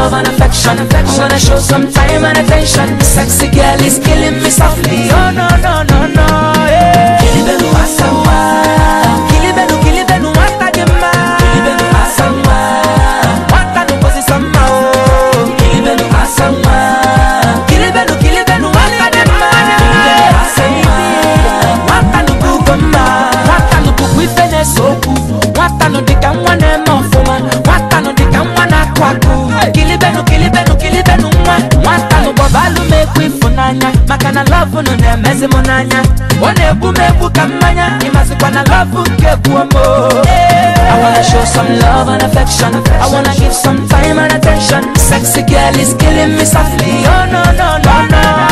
love and affection. I wanna show some time and attention. Sexy girl is killing me softly. Oh no no no no. Yeah. Kilibelu asawa, kilibelu wata jema. Kilibelu asawa, wata nukosi sama oh. Kilibelu asawa, kilibelu wata jema. Kilibelu asawa, wata nukugoma, wata nukukwifene soku, wata nudika mwane mofuma, wata nudika mwana kwaku. Kilibelu wata nubobalu mekwifunanya, makana love nune mezi munanya. One bumebu kamanya, imazikwa na love kebuamo. I wanna show some love and affection. I wanna give some time and attention. Sexy girl is killing me softly. Oh no no no no.